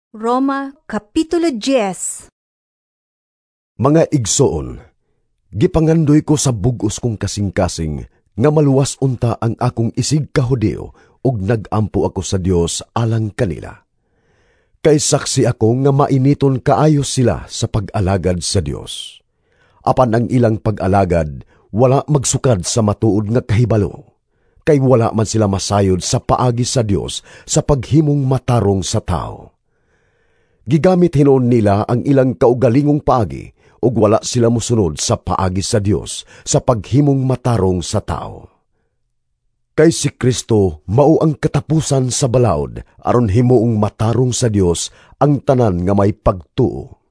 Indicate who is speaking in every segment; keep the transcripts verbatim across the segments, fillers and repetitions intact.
Speaker 1: Roma Kapitulo ten.
Speaker 2: Mga igsoon, gipangandoy ko sa bugos kong kasing-kasing nga maluwas unta ang akong isig ka Hudeo ug nagampo ako sa Dios alang kanila. Kay saksi ako nga mainiton kaayo sila sa pag-alagad sa Dios. Apan ang ilang pag-alagad wala magsukad sa matuod nga kahibalo, kay wala man sila masayod sa paagi sa Dios sa paghimong matarong sa tao. Gigamit hinuon nila ang ilang kaugalingong paagi ug wala sila musunod sa paagi sa Dios sa paghimong matarong sa tao. Kay si Kristo mao ang katapusan sa balaod aron himuong matarong sa Dios ang tanan nga may pagtuo.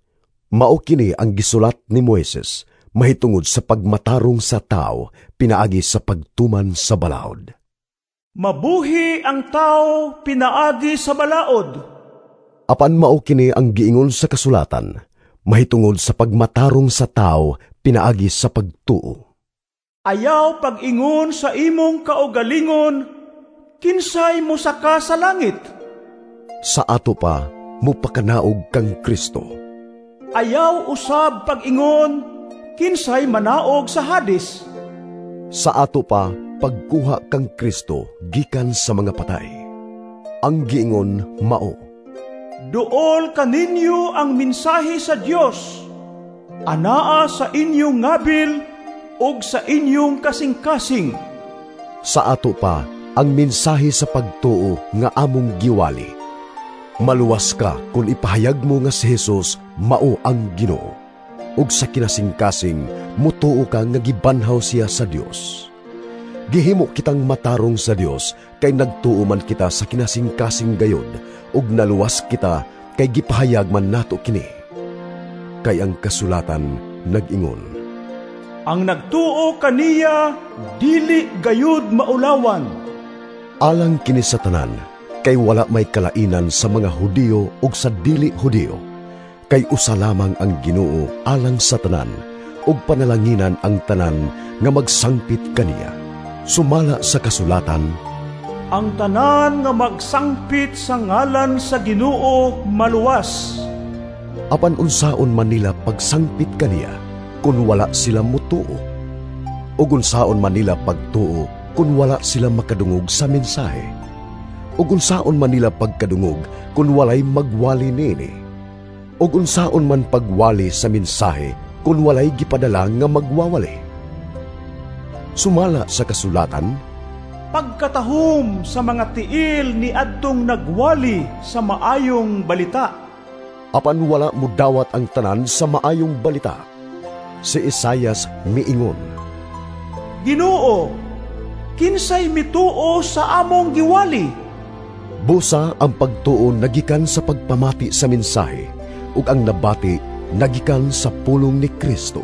Speaker 2: Mao kini ang gisulat ni Moises mahitungod sa pagmatarong sa tao pinaagi sa pagtuman sa balaod.
Speaker 3: Mabuhi ang tao pinaagi sa balaod.
Speaker 2: Apan mao kini ang giingon sa kasulatan, mahitungod sa pagmatarong sa tao pinaagi sa pagtuo.
Speaker 3: Ayaw pag-ingon sa imong kaugalingon, kinsay mo saka sa langit.
Speaker 2: Sa ato pa, mupakanaog kang Kristo.
Speaker 3: Ayaw usab pag-ingon, kinsay manaog sa Hades.
Speaker 2: Sa ato pa, pagkuha kang Kristo gikan sa mga patay. Ang giingon mao,
Speaker 3: Duol kaninyo ang mensahe sa Dios, anaa sa inyong ngabil ug sa inyong kasing-kasing.
Speaker 2: Sa ato pa, ang mensahe sa pagtuo nga among giwali. Maluwas ka kung ipahayag mo nga si Jesus mao ang Ginoo. Ug sa kinasing-kasing, mutuo ka nga gibanhaw siya sa Dios. Gihimo kitang matarong sa Dios kay nagtuo man kita sa kinasing-kasing gayod ug naluwas kita kay gipahayag man nato kini. Kay ang kasulatan nag-ingon,
Speaker 3: ang nagtuo kaniya dili gayud maulawan.
Speaker 2: Alang kini sa tanan, kay wala may kalainan sa mga Hudiyo ug sa dili Hudiyo. Kay usa lamang ang Ginoo alang sa tanan, ug panalanginan ang tanan nga magsangpit kaniya. Sumala sa kasulatan,
Speaker 3: ang tanan nga magsangpit sa ngalan sa Ginoo maluwas.
Speaker 2: Apan unsaon man nila pagsangpit kaniya kun wala sila mutuo? Ug unsaon man nila pagtuo kun wala sila makadungog sa mensahe? Ug unsaon man nila pagkadungog kun walay magwali nini? Ug unsaon man pagwali sa mensahe kun walay gipadala nga magwawali? Sumala sa kasulatan,
Speaker 3: pagkatahom sa mga tiil ni adtong nagwali sa maayong balita.
Speaker 2: Apan wala mo dawat ang tanan sa maayong balita. Si Isaias miingon,
Speaker 3: Ginoo, kinsay mituo sa among giwali?
Speaker 2: Busa ang pagtuo nagikan sa pagpamati sa mensahe, ug ang nabati nagikan sa pulong ni Kristo.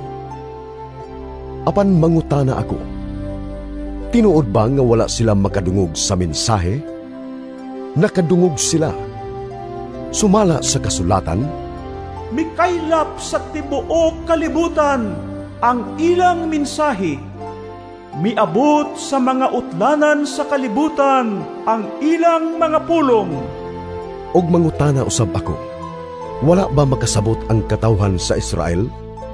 Speaker 2: Apan mangutana ako, tinuod ba nga wala sila makadungog sa mensahe? Nakadungog sila. Sumala sa kasulatan,
Speaker 3: mikaylap sa tibuok kalibutan ang ilang mensahe. Miabot sa mga utlanan sa kalibutan ang ilang mga pulong.
Speaker 2: Og mangutana usab ako, wala ba makasabot ang katawhan sa Israel?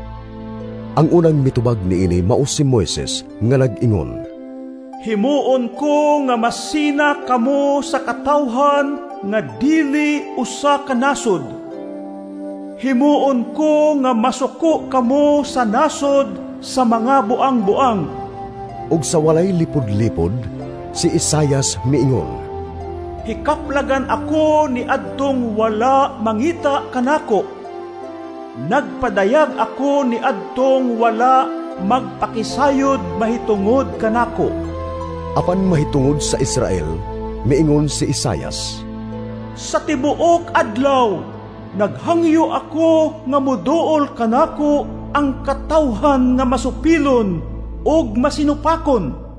Speaker 2: Ang unang mitubag niini mao si Moises nga nag-ingon,
Speaker 3: himuon ko nga masina kamo sa katawhan nga dili usa ka nasod. Himuon ko nga masuko kamo sa nasod sa mga buang-buang.
Speaker 2: Ug sa walay lipod-lipod, si Isaias miingon,
Speaker 3: hikaplagan ako ni adtong wala mangita kanako. Nagpadayag ako ni adtong wala magpakisayod mahitungod kanako.
Speaker 2: Apan mahitungod sa Israel, miingon si Isaias,
Speaker 3: sa tibuok adlaw, naghangyo ako nga muduol kanako ang katawhan nga masupilon ug masinupakon.